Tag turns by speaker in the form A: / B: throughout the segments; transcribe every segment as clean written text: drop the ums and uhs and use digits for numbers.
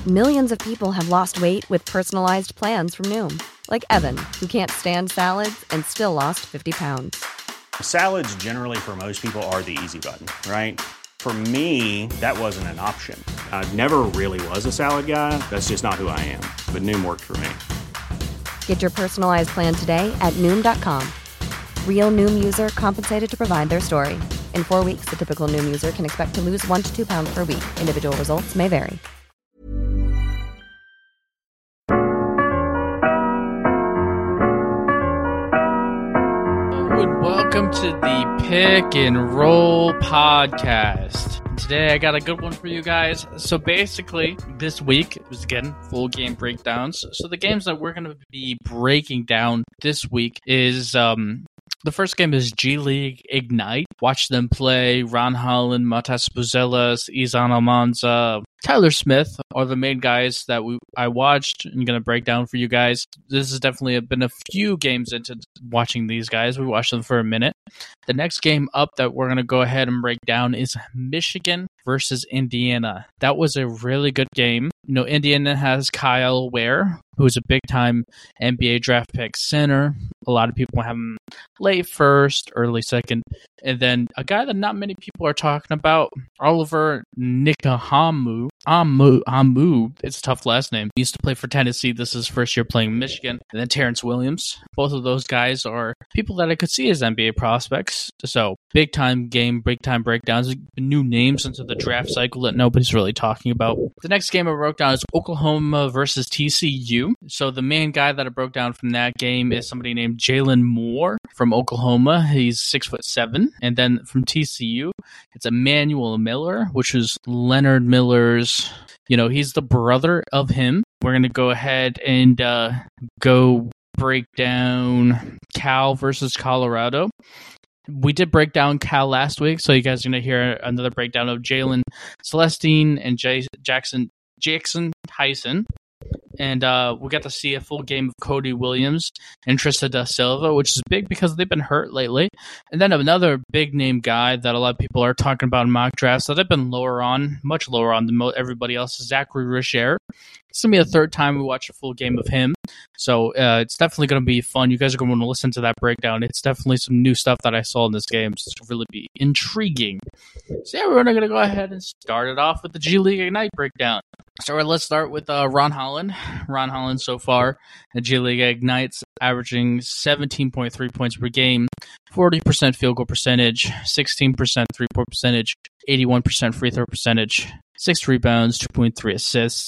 A: Millions of people have lost weight with personalized plans from Noom. Like Evan, who can't stand salads and still lost 50 pounds.
B: Salads generally for most people are the easy button, right? For me, that wasn't an option. I never really was a salad guy. That's just not who I am. But Noom worked for me.
A: Get your personalized plan today at Noom.com. Real Noom user compensated to provide their story. In 4 weeks, the typical Noom user can expect to lose 1 to 2 pounds per week. Individual results may vary.
C: Welcome to the Pick and Roll podcast. Today I got a good one for you guys. So basically, this week was again full game breakdowns. So the games that we're going to be breaking down this week is the first game is G League Ignite. Watch them play. Ron Holland, Matas Buzelas, Izan Almanza, Tyler Smith are the main guys that I watched and going to break down for you guys. This has definitely been a few games into watching these guys. We watched them for a minute. The next game up that we're going to go ahead and break down is Michigan versus Indiana. That was a really good game. You know, Indiana has Kyle Ware, who's a big-time NBA draft pick center. A lot of people have him late first, early second. And then a guy that not many people are talking about, Oliver Nikahamu. It's a tough last name. He used to play for Tennessee. This is his first year playing Michigan. And then Terrence Williams. Both of those guys are people that I could see as NBA prospects. So big-time game, big-time breakdowns, new names into the draft cycle that nobody's really talking about. The next game I broke down is Oklahoma versus TCU. So the main guy that I broke down from that game is somebody named Jalen Moore from Oklahoma. He's 6'7". And then from TCU, it's Emmanuel Miller, which is Leonard Miller's, he's the brother of him. We're going to go ahead and go break down Cal versus Colorado. We did break down Cal last week, so you guys are going to hear another breakdown of Jalen Celestine and Jackson Tyson. And we got to see a full game of Cody Williams and Trista Da Silva, which is big because they've been hurt lately. And then another big-name guy that a lot of people are talking about in mock drafts that I've been much lower on than everybody else, is Zachary Richer. It's going to be the third time we watch a full game of him. So it's definitely going to be fun. You guys are going to want to listen to that breakdown. It's definitely some new stuff that I saw in this game. So it's going to really be intriguing. So yeah, we're going to go ahead and start it off with the G League Ignite breakdown. So let's start with Ron Holland. Ron Holland so far at G League Ignites averaging 17.3 points per game, 40% field goal percentage, 16% three-point percentage, 81% free throw percentage, 6 rebounds, 2.3 assists.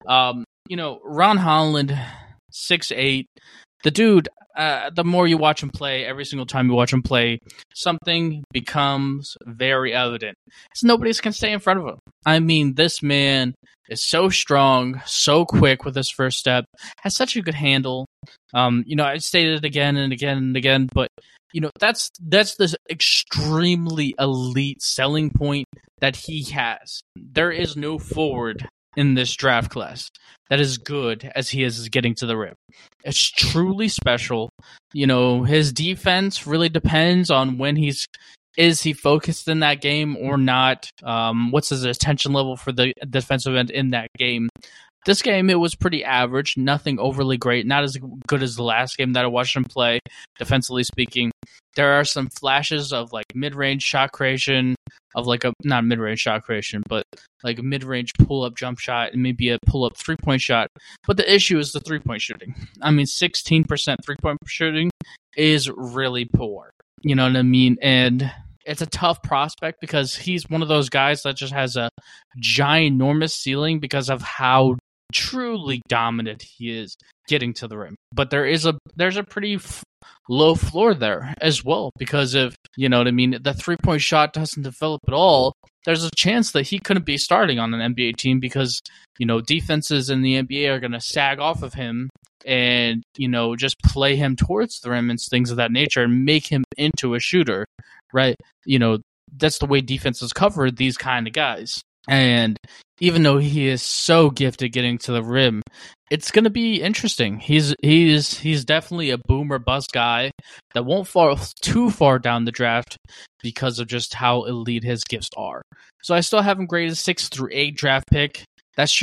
C: Ron Holland, 6'8". The dude, the more you watch him play, every single time you watch him play, something becomes very evident. So nobody can stay in front of him. I mean, this man is so strong, so quick with his first step, has such a good handle. I stated it again and again and again, but that's this extremely elite selling point that he has. There is no forward in this draft class that is good as he is getting to the rim. It's truly special. His defense really depends on when is he focused in that game or not? What's his attention level for the defensive end in that game? This game, it was pretty average, nothing overly great, not as good as the last game that I watched him play, defensively speaking. There are some flashes of mid-range shot creation, not mid-range shot creation, but a mid-range pull-up jump shot and maybe a pull-up three-point shot. But the issue is the three-point shooting. I mean, 16% three-point shooting is really poor. You know what I mean? And it's a tough prospect because he's one of those guys that just has a ginormous ceiling because of how truly dominant he is getting to the rim. But there's a pretty low floor there as well because of, the three-point shot doesn't develop at all. There's a chance that he couldn't be starting on an NBA team because, defenses in the NBA are going to sag off of him and, just play him towards the rim and things of that nature and make him into a shooter, right? That's the way defenses cover these kind of guys. And even though he is so gifted getting to the rim, it's going to be interesting. He's definitely a boom or bust guy that won't fall too far down the draft because of just how elite his gifts are. So I still have him graded 6 through 8 draft pick. That's just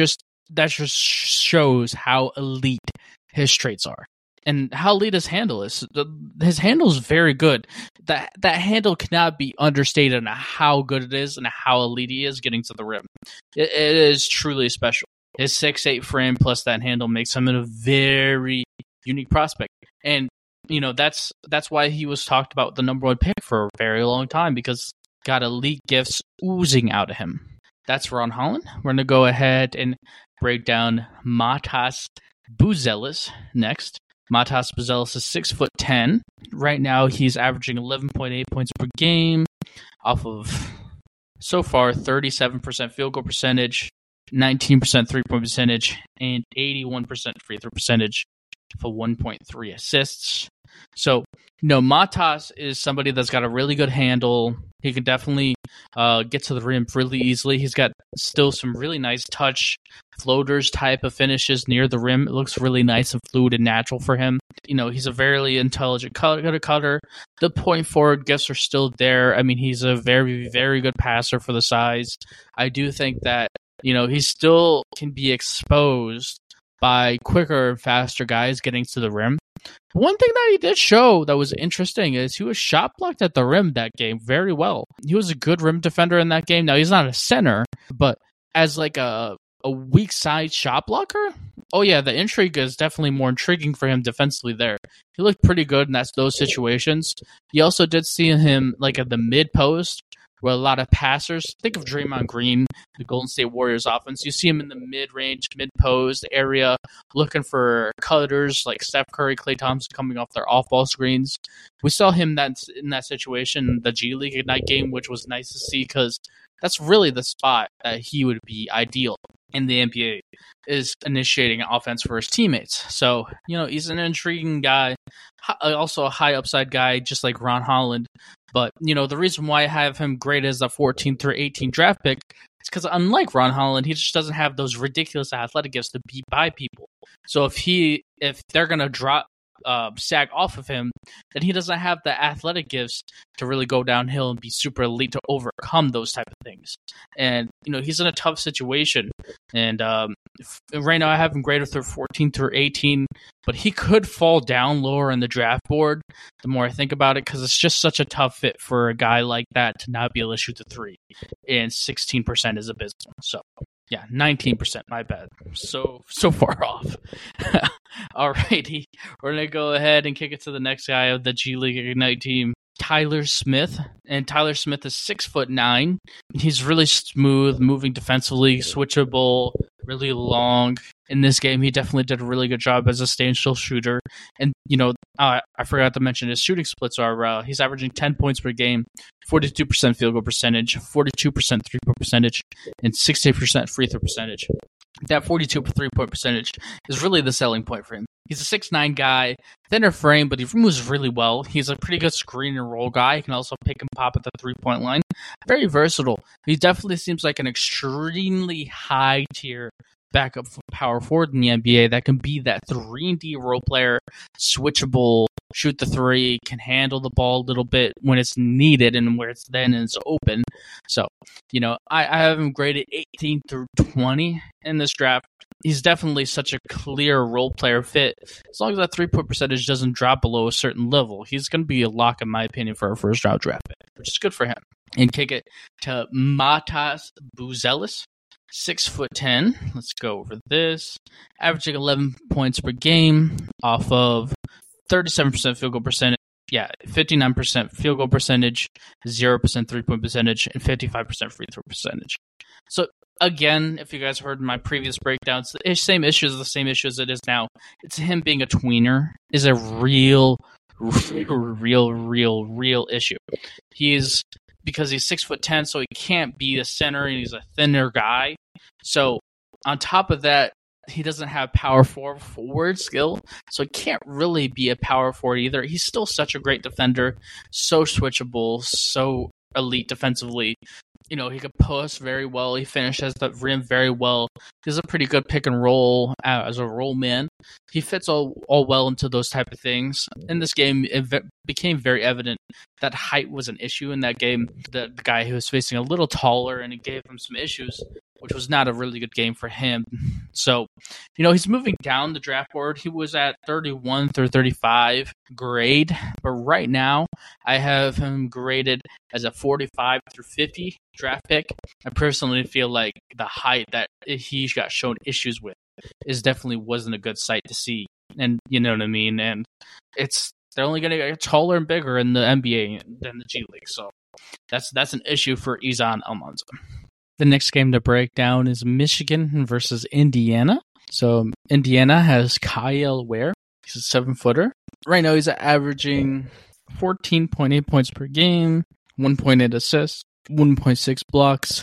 C: that just shows how elite his traits are and how elite his handle is. His handle is very good. That handle cannot be understated on how good it is and how elite he is getting to the rim. It is truly special. His 6'8" frame plus that handle makes him a very unique prospect. And, you know, that's why he was talked about the number 1 pick for a very long time, because got elite gifts oozing out of him. That's Ron Holland. We're going to go ahead and break down Matas Buzelis next. Matas Buzelis is 6'10". Right now, he's averaging 11.8 points per game off of, so far, 37% field goal percentage, 19% three-point percentage, and 81% free throw percentage for 1.3 assists. So, you know, Matas is somebody that's got a really good handle. He can definitely get to the rim really easily. He's got still some really nice touch floaters type of finishes near the rim. It looks really nice and fluid and natural for him. You know, he's a very intelligent cutter. The point forward gifts are still there. I mean, he's a very, very good passer for the size. I do think that, you know, he still can be exposed by quicker and faster guys getting to the rim. One thing that he did show that was interesting is he was shot blocked at the rim that game very well. He was a good rim defender in that game. Now, he's not a center, but as like a weak side shot blocker, oh yeah, the intrigue is definitely more intriguing for him defensively there. He looked pretty good in those situations. You also did see him like at the mid post, where a lot of passers, think of Draymond Green, the Golden State Warriors offense. You see him in the mid-range, mid-post area, looking for cutters like Steph Curry, Klay Thompson coming off their off-ball screens. We saw him in that situation in the G League Ignite game, which was nice to see because that's really the spot that he would be ideal in the NBA, is initiating offense for his teammates. So, you know, he's an intriguing guy, also a high upside guy, just like Ron Holland. But, you know, the reason why I have him graded as a 14 through 18 draft pick is because unlike Ron Holland, he just doesn't have those ridiculous athletic gifts to beat by people. So if they're going to drop sag off of him, then he doesn't have the athletic gifts to really go downhill and be super elite to overcome those type of things. And, you know, he's in a tough situation. And right now I have him graded through 14 through 18, but he could fall down lower in the draft board the more I think about it, because it's just such a tough fit for a guy like that to not be able to shoot the three. And 16% is abysmal. So, yeah, 19%, my bad. So far off. Alrighty, we're going to go ahead and kick it to the next guy of the G League Ignite team, Tyler Smith. And Tyler Smith is 6'9". He's really smooth, moving defensively, switchable, really long. In this game, he definitely did a really good job as a stand-still shooter. And, you know, I forgot to mention his shooting splits are, he's averaging 10 points per game, 42% field goal percentage, 42% three-point percentage, and 68% free throw percentage. That 42 3-point percentage is really the selling point for him. He's a 6'9" guy, thinner frame, but he moves really well. He's a pretty good screen and roll guy. He can also pick and pop at the three-point line. Very versatile. He definitely seems like an extremely high-tier backup power forward in the NBA that can be that 3-and-D role player, switchable, shoot the three, can handle the ball a little bit when it's needed and where it's open. So, you know, I have him graded 18 through 20 in this draft. He's definitely such a clear role player fit. As long as that three-point percentage doesn't drop below a certain level, he's going to be a lock, in my opinion, for a first-round draft pick, which is good for him. And kick it to Matas Buzelis. 6'10". Let's go over this. Averaging 11 points per game off of 37% field goal percentage. Yeah, 59% field goal percentage, 0% three-point percentage, and 55% free throw percentage. So, again, if you guys heard my previous breakdowns, the same issue as it is now. It's him being a tweener is a real issue. Because he's 6'10", so he can't be a center, and he's a thinner guy. So on top of that, he doesn't have power forward skill, so he can't really be a power forward either. He's still such a great defender, so switchable, so elite defensively. You know, he could post very well. He finishes the rim very well. He's a pretty good pick and roll as a roll man. He fits all well into those type of things. In this game, it became very evident that height was an issue in that game. The guy who was facing a little taller, and it gave him some issues. which was not a really good game for him. So, he's moving down the draft board. He was at 31 through 35 grade, but right now I have him graded as a 45 through 50 draft pick. I personally feel like the height that he got shown issues with definitely wasn't a good sight to see. And you know what I mean? And they're only going to get taller and bigger in the NBA than the G League. So that's an issue for Izan Almanza. The next game to break down is Michigan versus Indiana. So Indiana has Kyle Ware. He's a 7-footer. Right now he's averaging 14.8 points per game, 1.8 assists, 1.6 blocks,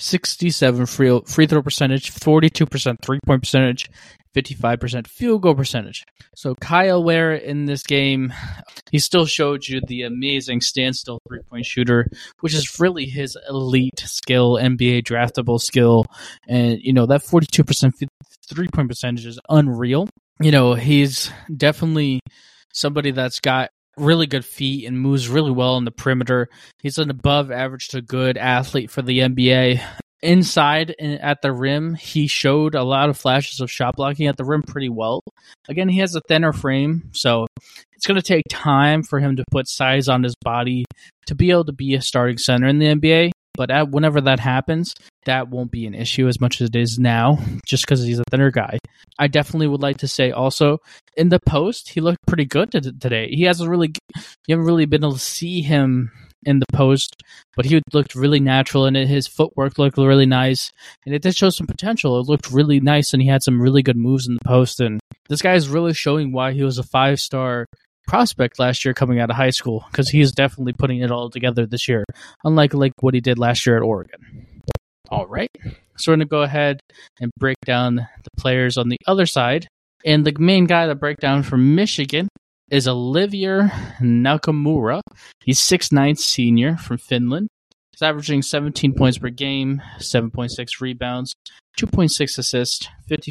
C: 67 free throw percentage, 42% 3-point percentage, 55% field goal percentage. So Kyle Ware in this game, he still showed you the amazing standstill 3-point shooter, which is really his elite skill, NBA draftable skill. And, that 42% 3-point percentage is unreal. He's definitely somebody that's got really good feet and moves really well on the perimeter. He's an above average to good athlete for the NBA. Inside and at the rim, he showed a lot of flashes of shot blocking at the rim pretty well. Again, he has a thinner frame, so it's going to take time for him to put size on his body to be able to be a starting center in the NBA. But whenever that happens, that won't be an issue as much as it is now, just because he's a thinner guy. I definitely would like to say also, in the post, he looked pretty good today. You haven't really been able to see him in the post, but he looked really natural and his footwork looked really nice, and it did show some potential. It looked really nice, and he had some really good moves in the post, and this guy is really showing why he was a 5-star prospect last year coming out of high school, because he's definitely putting it all together this year, unlike what he did last year at Oregon. All right, so we're going to go ahead and break down the players on the other side, and the main guy to break down from Michigan is Olivier Nakamura. He's 6'9" senior from Finland. He's averaging 17 points per game, 7.6 rebounds, 2.6 assists,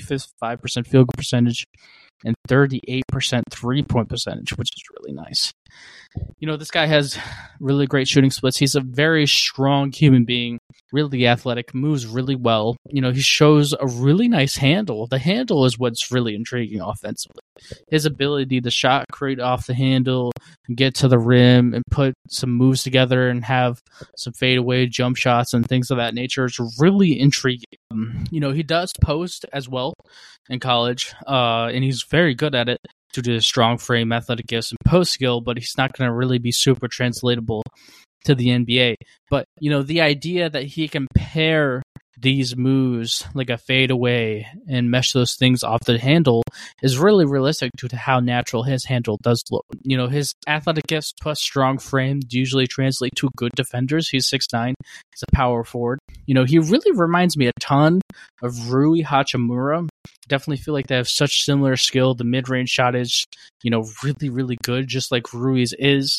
C: 55% field goal percentage, and 38% 3-point percentage, which is really nice. This guy has really great shooting splits. He's a very strong human being, really athletic, moves really well. He shows a really nice handle. The handle is what's really intriguing offensively. His ability to shot create off the handle, and get to the rim, and put some moves together and have some fadeaway jump shots and things of that nature is really intriguing. He does post as well in college, and he's very good at it due to his strong frame, athletic gifts, and post skill, but he's not going to really be super translatable to the NBA. But, the idea that he can pair these moves like a fadeaway and mesh those things off the handle is really realistic due to how natural his handle does look. His athletic gifts plus strong frame usually translate to good defenders. He's 6'9". He's a power forward. He really reminds me a ton of Rui Hachimura. Definitely feel like they have such similar skill. The mid-range shot is, really, really good, just like Rui's is.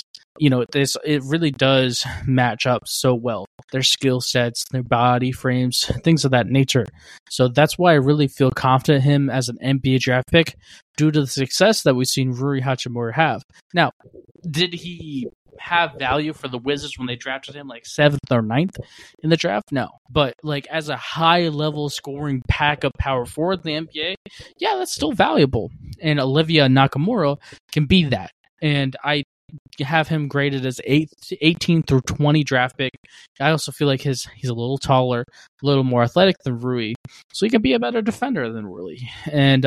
C: It really does match up so well. Their skill sets, their body frames, things of that nature. So that's why I really feel confident in him as an NBA draft pick due to the success that we've seen Rui Hachimura have. Now, did he have value for the Wizards when they drafted him like 7th or 9th in the draft? No. But as a high-level scoring backup power forward in the NBA, yeah, that's still valuable. And Olivier Nakamura can be that. And I have him graded as 18 through 20 draft pick. I also feel like he's a little taller, a little more athletic than Rui, so he can be a better defender than Rui. And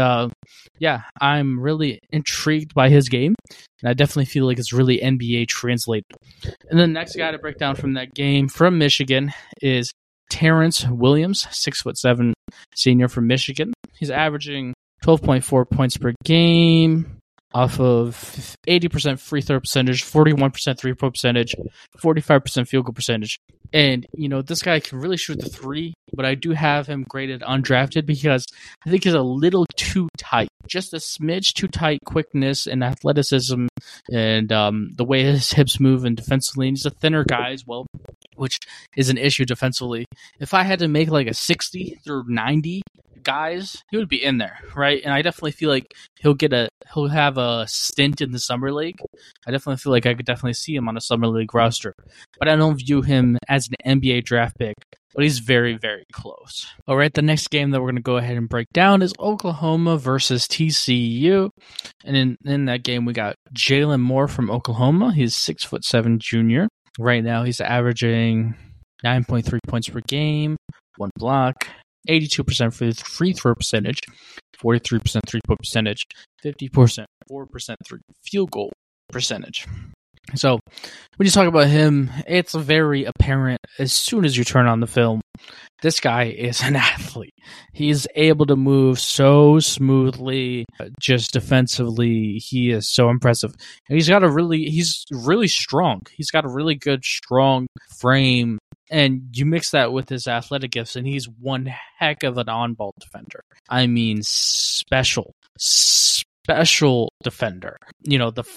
C: I'm really intrigued by his game, and I definitely feel like it's really NBA translated. And the next guy to break down from that game from Michigan is Terrence Williams, 6'7" senior from Michigan. He's averaging 12.4 points per game, off of 80% free throw percentage, 41% 3-point percentage, 45% field goal percentage. And, this guy can really shoot the three, but I do have him graded undrafted because I think he's a little too tight. Just a smidge too tight quickness and athleticism and the way his hips move and defensively. And he's a thinner guy as well, which is an issue defensively. If I had to make like a 60 through 90 guys, he would be in there, right? And I definitely feel like he'll have a stint in the summer league. I definitely feel like I could definitely see him on a summer league roster, but I don't view him as an NBA draft pick but he's very, very close. All right, the next game that we're going to go ahead and break down is Oklahoma versus TCU. And in that game, we got Jalen Moore from Oklahoma. He's 6'7" junior. Right now, he's averaging 9.3 points per game, 1 block, 82% free throw percentage, 43% three-point percentage, 50% 4% field goal percentage. So when you talk about him, it's very apparent as soon as you turn on the film, this guy is an athlete. He's able to move so smoothly, just defensively. He is so impressive. And he's really strong. He's got a really good, strong frame. And you mix that with his athletic gifts, and he's one heck of an on-ball defender. I mean, special defender. You know, the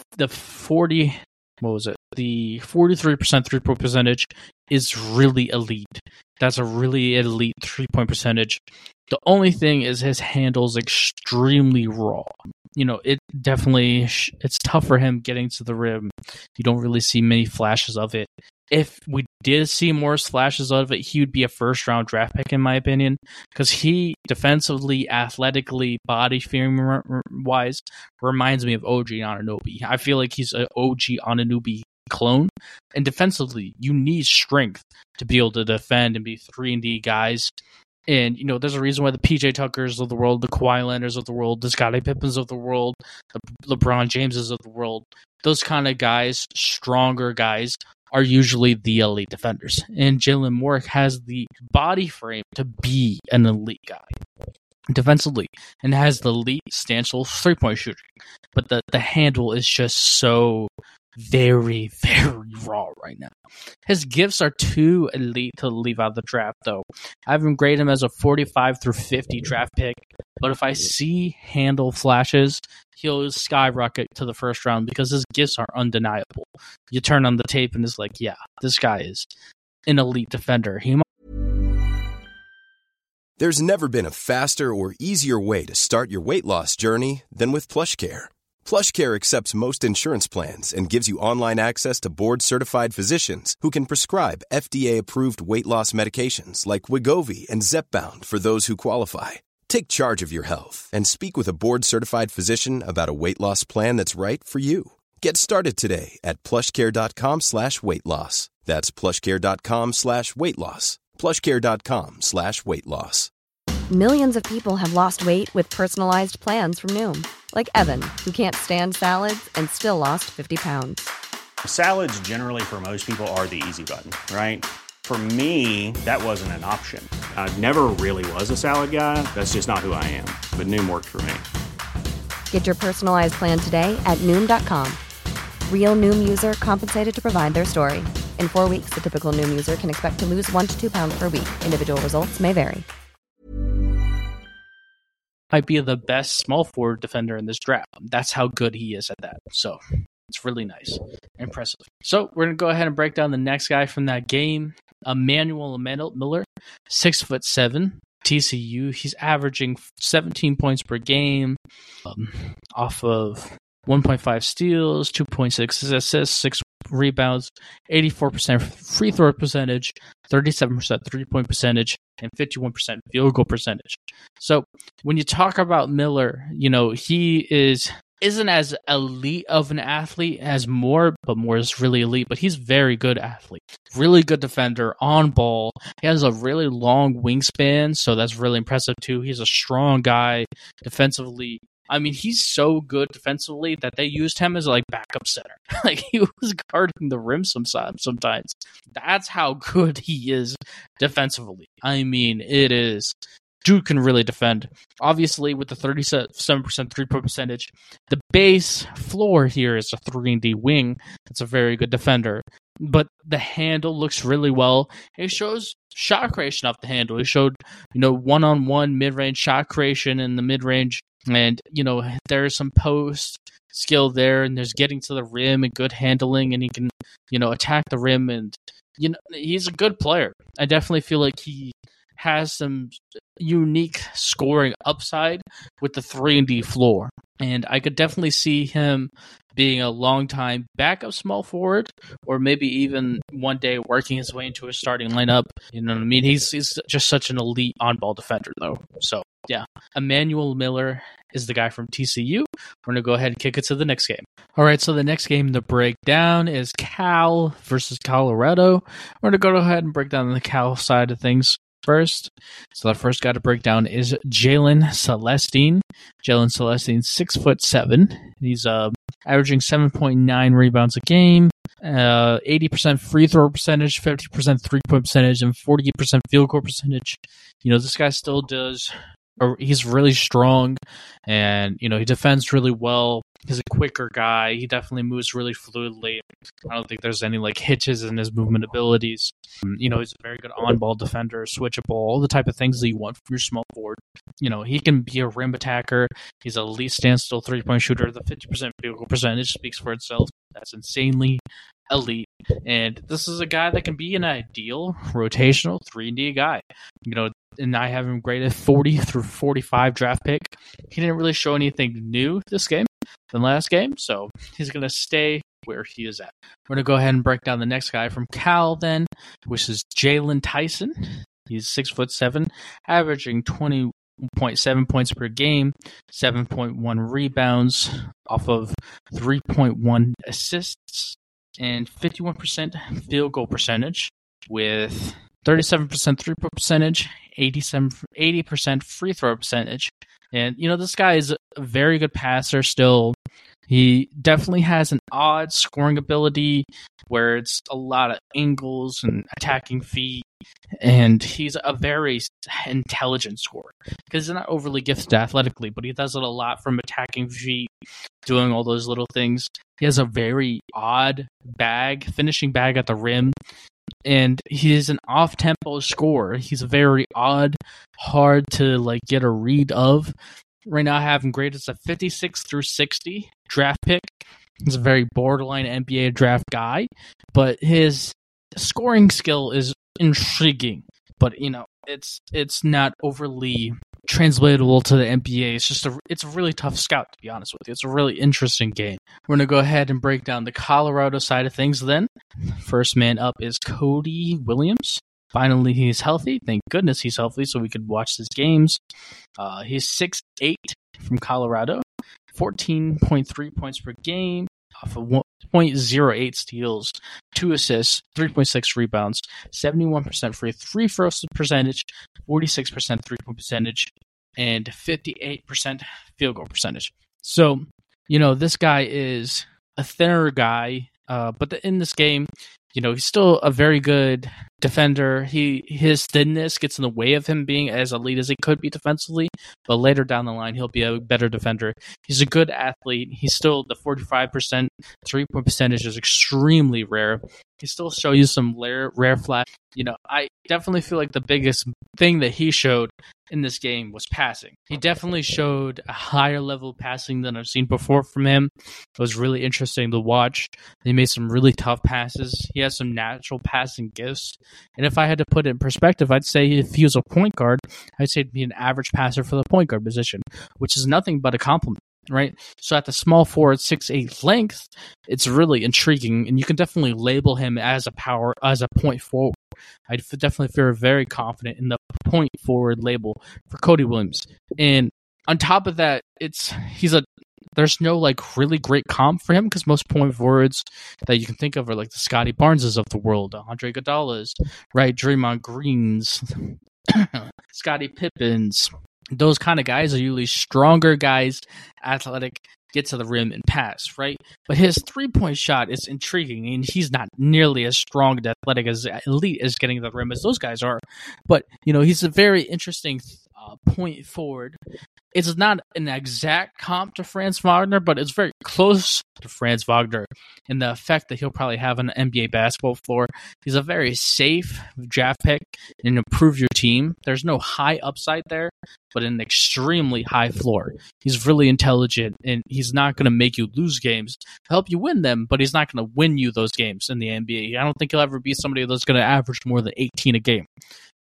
C: 43% three-point percentage is really elite. That's a really elite three-point percentage. The only thing is his handle's extremely raw. You know, it's tough for him getting to the rim. You don't really see many flashes of it. If we did see more flashes of it, he would be a first-round draft pick, in my opinion, because he defensively, athletically, body frame-wise, reminds me of OG Anunoby. I feel like he's an OG Anunoby clone. And defensively, you need strength to be able to defend and be 3-and-D guys. And, you know, there's a reason why the PJ Tuckers of the world, the Kawhi Leonards of the world, the Scottie Pippens of the world, the LeBron Jameses of the world, those kind of guys, stronger guys, are usually the elite defenders. And Jalen Moore has the body frame to be an elite guy defensively and has the elite substantial three-point shooting. But the handle is just so very, very raw right now. His gifts are too elite to leave out the draft, though. I have him grade him as a 45 through 50 draft pick, but if I see handle flashes, he'll skyrocket to the first round because his gifts are undeniable. You turn on the tape and it's like, yeah, this guy is an elite defender.
D: There's never been a faster or easier way to start your weight loss journey than with PlushCare. PlushCare accepts most insurance plans and gives you online access to board-certified physicians who can prescribe FDA-approved weight loss medications like Wegovy and Zepbound for those who qualify. Take charge of your health and speak with a board-certified physician about a weight loss plan that's right for you. Get started today at plushcare.com/weight loss. That's plushcare.com/weight loss. plushcare.com/weight loss.
A: Millions of people have lost weight with personalized plans from Noom. Like Evan, who can't stand salads and still lost 50 pounds.
B: Salads generally for most people are the easy button, right? For me, that wasn't an option. I never really was a salad guy. That's just not who I am. But Noom worked for me.
A: Get your personalized plan today at Noom.com. Real Noom user compensated to provide their story. In 4 weeks, the typical Noom user can expect to lose 1 to 2 pounds per week. Individual results may vary.
C: Might be the best small forward defender in this draft. That's how good he is at that. So it's really nice. Impressive. So we're going to go ahead and break down the next guy from that game. Emmanuel Miller, 6'7", TCU. He's averaging 17 points per game off of 1.5 steals, 2.6 assists, 6 rebounds, 84% free throw percentage, 37% three-point percentage, and 51% field goal percentage. So when you talk about Miller, you know, he isn't as elite of an athlete as Moore, but Moore is really elite, but he's very good athlete. Really good defender, on ball. He has a really long wingspan, so that's really impressive too. He's a strong guy defensively. I mean, he's so good defensively that they used him as like backup center. Like he was guarding the rim sometimes. That's how good he is defensively. I mean, it is. Dude can really defend. Obviously, with the 37% three-point percentage, the base floor here is a 3-and-D wing. That's a very good defender. But the handle looks really well. It shows shot creation off the handle. It showed, one-on-one mid-range shot creation in the mid-range. And, there's some post skill there, and there's getting to the rim and good handling, and he can, attack the rim. And, he's a good player. I definitely feel like he has some unique scoring upside with the 3-and-D floor. And I could definitely see him being a long-time backup small forward, or maybe even one day working his way into a starting lineup. You know what I mean? He's just such an elite on-ball defender, though. So, yeah. Emmanuel Miller is the guy from TCU. We're going to go ahead and kick it to the next game. All right, so the next game to break down is Cal versus Colorado. We're going to go ahead and break down the Cal side of things first. So the first guy to break down is Jalen Celestine. Jalen Celestine, 6'7". He's averaging 7.9 rebounds a game, 80% free throw percentage, 50% 3-point percentage, and 48% field goal percentage. You know, this guy still does. He's really strong, and you know he defends really well. He's a quicker guy. He definitely moves really fluidly. I don't think there's any like hitches in his movement abilities. You know, he's a very good on-ball defender, switchable, all the type of things that you want from your small forward. You know, he can be a rim attacker. He's a elite standstill 3-point shooter. The 50% field goal percentage speaks for itself. That's insanely elite. And this is a guy that can be an ideal rotational 3-and-D guy. You know, and I have him graded 40 through 45 draft pick. He didn't really show anything new this game than last game, so he's going to stay where he is at. We're going to go ahead and break down the next guy from Cal then, which is Jalen Tyson. He's 6'7", averaging 20.7 points per game, 7.1 rebounds off of 3.1 assists, and 51% field goal percentage with 37% 3-point percentage, 80% free throw percentage. And, you know, this guy is a very good passer still. He definitely has an odd scoring ability where it's a lot of angles and attacking feet. And he's a very intelligent scorer because he's not overly gifted athletically, but he does it a lot from attacking feet, doing all those little things. He has a very odd finishing bag at the rim. And he is an off-tempo scorer. He's very odd, hard to like get a read of. Right now I have him graded as a 56 through 60 draft pick. He's a very borderline NBA draft guy, but his scoring skill is intriguing. But, you know, it's not overly translatable to the NBA. It's a really tough scout, to be honest with you. It's a really interesting game. We're going to go ahead and break down the Colorado side of things then. First man up is Cody Williams. Finally, he's healthy. Thank goodness he's healthy so we could watch his games. He's 6'8" from Colorado, 14.3 points per game, off of 0.08 steals, 2 assists, 3.6 rebounds, 71% free throw percentage, 46% 3-point percentage, and 58% field goal percentage. So, you know, this guy is a thinner guy, but in this game, you know, he's still a very good defender. His thinness gets in the way of him being as elite as he could be defensively, but later down the line, he'll be a better defender. He's a good athlete. He's still the 45% 3-point percentage is extremely rare. He still shows you some rare flash. You know, I definitely feel like the biggest thing that he showed in this game was passing. He definitely showed a higher level of passing than I've seen before from him. It was really interesting to watch. He made some really tough passes. He has some natural passing gifts. And if I had to put it in perspective, I'd say if he was a point guard, I'd say he'd be an average passer for the point guard position, which is nothing but a compliment. Right, so at the small forward 6'8" length, it's really intriguing, and you can definitely label him as a point forward. I definitely feel very confident in the point forward label for Cody Williams. And on top of that, there's no like really great comp for him because most point forwards that you can think of are like the Scotty Barneses of the world, Andre Iguodala's, right, Draymond Greens, Scottie Pippens. Those kind of guys are usually stronger guys, athletic, get to the rim and pass, right? But his 3-point shot is intriguing, and he's not nearly as strong and athletic as elite as getting to the rim as those guys are. But, you know, he's a very interesting point forward. It's not an exact comp to Franz Wagner, but it's very close to Franz Wagner in the effect that he'll probably have on an NBA basketball floor. He's a very safe draft pick and improve your team. There's no high upside there, but an extremely high floor. He's really intelligent, and he's not going to make you lose games. He'll help you win them, but he's not going to win you those games in the NBA. I don't think he'll ever be somebody that's going to average more than 18 a game.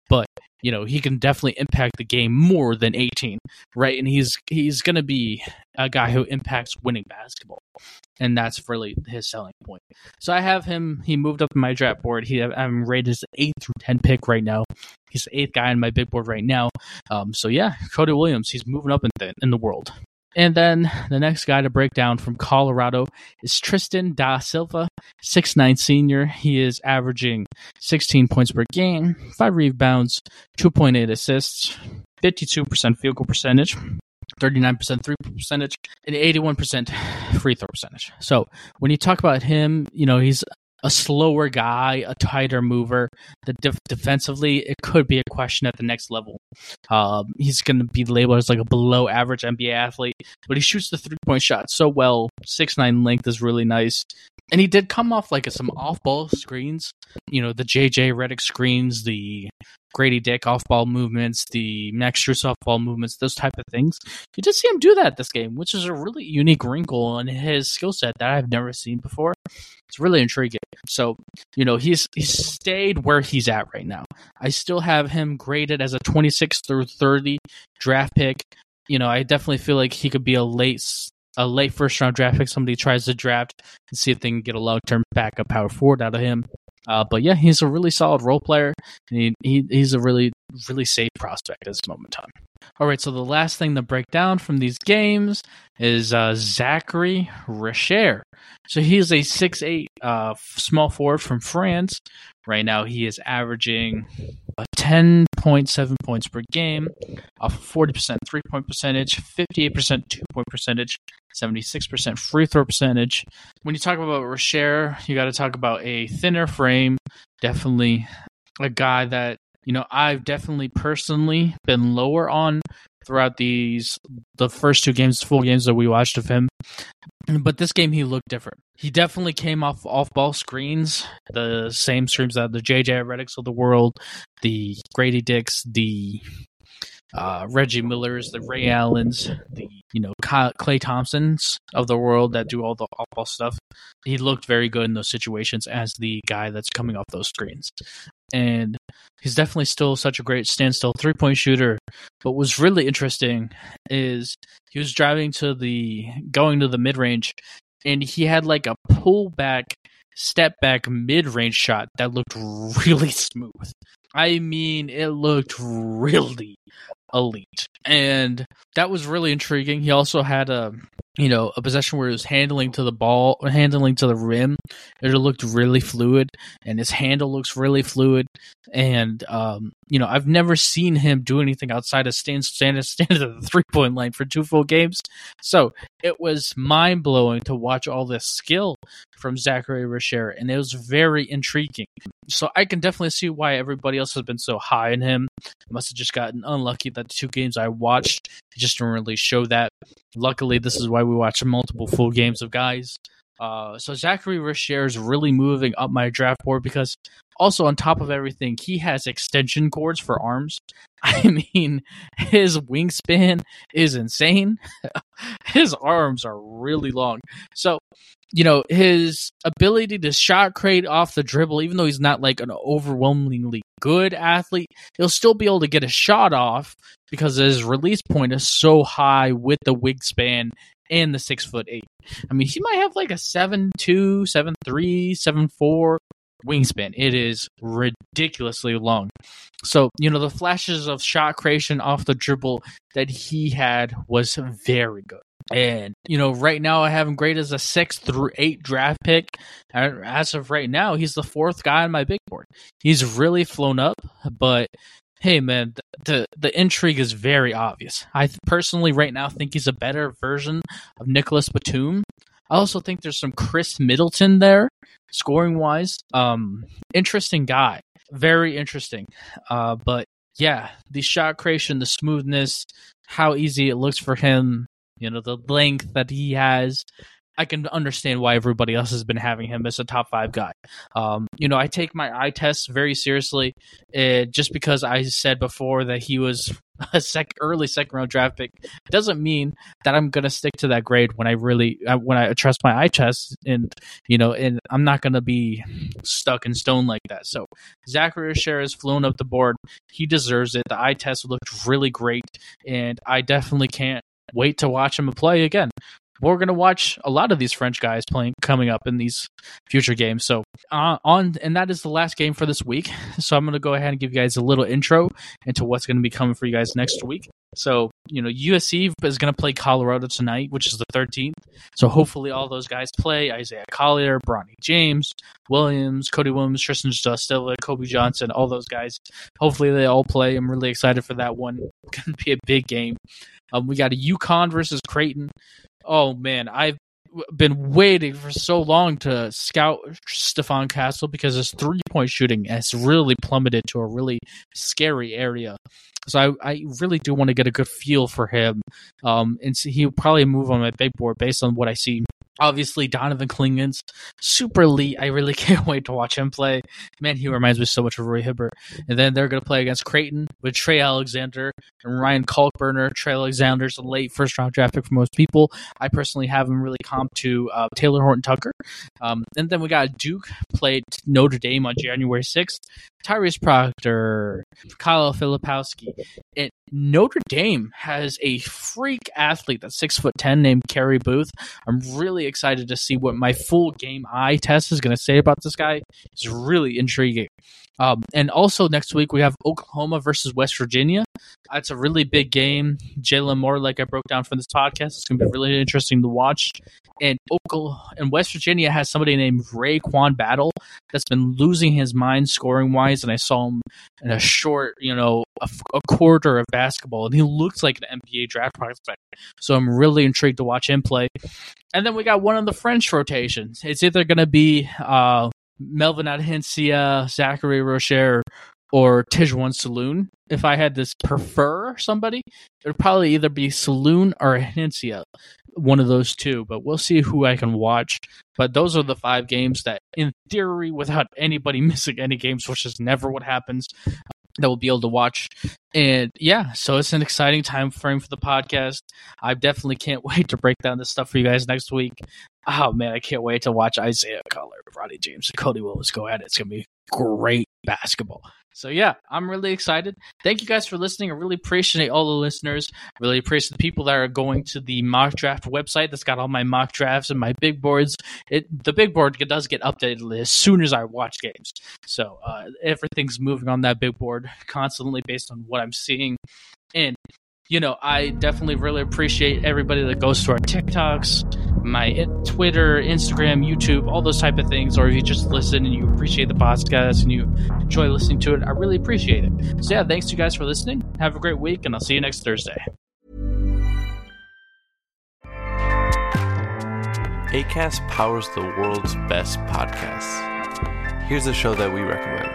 C: but he can definitely impact the game more than 18, right? And he's going to be a guy who impacts winning basketball, and that's really his selling point. So I have him. He moved up in my draft board. I'm rated as 8 through 10 pick right now. He's the 8th guy in my big board right now. So yeah, Cody Williams, he's moving up in the world. And then the next guy to break down from Colorado is Tristan da Silva, 6'9" senior. He is averaging 16 points per game, 5 rebounds, 2.8 assists, 52% field goal percentage, 39% three-point percentage, and 81% free throw percentage. So when you talk about him, he's a slower guy, a tighter mover. Defensively, it could be a question at the next level. He's going to be labeled as like a below-average NBA athlete, but he shoots the three-point shot so well. 6'9" length is really nice. And he did come off like some off-ball screens, the JJ Redick screens, the Grady Dick off-ball movements, the Max Strus off-ball movements, those type of things. You did see him do that this game, which is a really unique wrinkle in his skill set that I've never seen before. It's really intriguing. So, he's stayed where he's at right now. I still have him graded as a 26 through 30 draft pick. I definitely feel like he could be a late first round draft pick. Somebody tries to draft and see if they can get a long-term backup power forward out of him. But yeah, he's a really solid role player, and he's a really, really safe prospect at this moment in time. All right, so the last thing to break down from these games is Zachary Richer. So he's a 6'8" small forward from France. Right now, he is averaging 10.7 points per game, off 40% three-point percentage, 58% two-point percentage, 76% free throw percentage. When you talk about Richer, you got to talk about a thinner frame. Definitely a guy that I've definitely personally been lower on throughout the first 2 games, full games that we watched of him. But this game, he looked different. He definitely came off-ball screens, the same screens that the JJ Redicks of the world, the Grady Dicks, the Reggie Millers, the Ray Allens, the Klay Thompsons of the world that do all the off-ball stuff. He looked very good in those situations as the guy that's coming off those screens. And he's definitely still such a great standstill three-point shooter. But what's really interesting is he was going to the mid-range, and he had like a pull-back, step-back mid-range shot that looked really smooth. I mean, it looked really elite. And that was really intriguing. He also had a possession where he was handling to the rim. It looked really fluid, and his handle looks really fluid. And I've never seen him do anything outside of stand at the 3-point line for 2 full games. So it was mind blowing to watch all this skill from Zachary Richer, and it was very intriguing. So I can definitely see why everybody else has been so high in him. I must have just gotten unlucky that the 2 games I watched, he just didn't really show that. Luckily, this is why we watch multiple full games of guys. So Zachary Richer is really moving up my draft board because also on top of everything, he has extension cords for arms. I mean, his wingspan is insane. His arms are really long. So, his ability to shot create off the dribble, even though he's not like an overwhelmingly good athlete, he'll still be able to get a shot off because his release point is so high with the wingspan and the 6'8". I mean, he might have like a 7'2", 7'3", 7'4" wingspan. It is ridiculously long. So, the flashes of shot creation off the dribble that he had was very good. And, right now I have him graded as a 6 through 8 draft pick. As of right now, he's the 4th guy on my big board. He's really flown up, but hey, man, the intrigue is very obvious. I personally right now think he's a better version of Nicholas Batum. I also think there's some Chris Middleton there, scoring-wise. Interesting guy. Very interesting. But, yeah, the shot creation, the smoothness, how easy it looks for him, the length that he has. I can understand why everybody else has been having him as a top 5 guy. I take my eye tests very seriously, just because I said before that he was a early second round draft pick doesn't mean that I'm going to stick to that grade when I trust my eye test, and I'm not going to be stuck in stone like that. So Zachary Rocher has flown up the board. He deserves it. The eye test looked really great, and I definitely can't wait to watch him play again. We're going to watch a lot of these French guys coming up in these future games. So and that is the last game for this week. So I'm going to go ahead and give you guys a little intro into what's going to be coming for you guys next week. So, USC is going to play Colorado tonight, which is the 13th. So hopefully all those guys play. Isaiah Collier, Bronny James, Cody Williams, Tristan Stilla, Kobe Johnson, all those guys. Hopefully they all play. I'm really excited for that one. It's going to be a big game. We got a UConn versus Creighton. Oh, man, I've been waiting for so long to scout Stephon Castle because his three-point shooting has really plummeted to a really scary area. So I really do want to get a good feel for him. And so he'll probably move on my big board based on what I see. Obviously, Donovan Clingan's super elite. I really can't wait to watch him play. Man, he reminds me so much of Roy Hibbert. And then they're going to play against Creighton with Trey Alexander and Ryan Kalkbrenner. Trey Alexander's a late first-round draft pick for most people. I personally have him really comped to Taylor Horton-Tucker. And then we got Duke played Notre Dame on January 6th. Tyrese Proctor, Kyle Filipowski. And Notre Dame has a freak athlete that's 6'10" named Kerry Booth. I'm really excited to see what my full game eye test is going to say about this guy. It's really intriguing. And also next week we have Oklahoma versus West Virginia. That's a really big game. Jalen Moore, like I broke down from this podcast, it's going to be really interesting to watch. And West Virginia has somebody named Raekwon Battle that's been losing his mind scoring wise, and I saw him in a short, a quarter of basketball, and he looks like an NBA draft prospect. So I'm really intrigued to watch him play. And then we got one of the French rotations. It's either going to be Melvin Adhencia, Zachary Rocher, or Tijuan Saloon. If I had to prefer somebody, it would probably either be Saloon or Adhencia, one of those two. But we'll see who I can watch. But those are the 5 games that, in theory, without anybody missing any games, which is never what happens, that we'll be able to watch. And yeah, so it's an exciting time frame for the podcast. I definitely can't wait to break down this stuff for you guys next week. Oh man, I can't wait to watch Isaiah Collier, Bronny James, and Cody Williams go at it. It's going to be great basketball. So yeah, I'm really excited. Thank you guys for listening. I really appreciate all the listeners. I really appreciate the people that are going to the mock draft website that's got all my mock drafts and my big boards. The big board does get updated as soon as I watch games. So everything's moving on that big board constantly based on what I'm seeing. And I definitely really appreciate everybody that goes to our TikToks, my Twitter, Instagram, YouTube, all those type of things. Or if you just listen and you appreciate the podcast and you enjoy listening to it, I really appreciate it. So yeah, thanks to you guys for listening. Have a great week, and I'll see you next Thursday.
E: Acast powers the world's best podcasts. Here's a show that we recommend.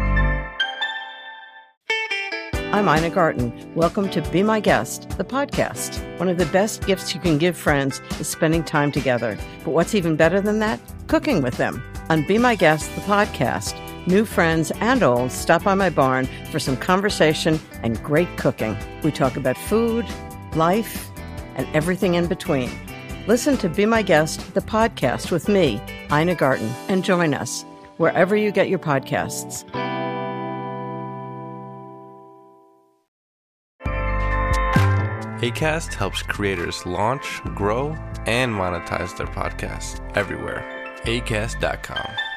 F: I'm Ina Garten. Welcome to Be My Guest, the podcast. One of the best gifts you can give friends is spending time together. But what's even better than that? Cooking with them. On Be My Guest, the podcast, new friends and old stop by my barn for some conversation and great cooking. We talk about food, life, and everything in between. Listen to Be My Guest, the podcast with me, Ina Garten, and join us wherever you get your podcasts.
E: Acast helps creators launch, grow, and monetize their podcasts everywhere. Acast.com.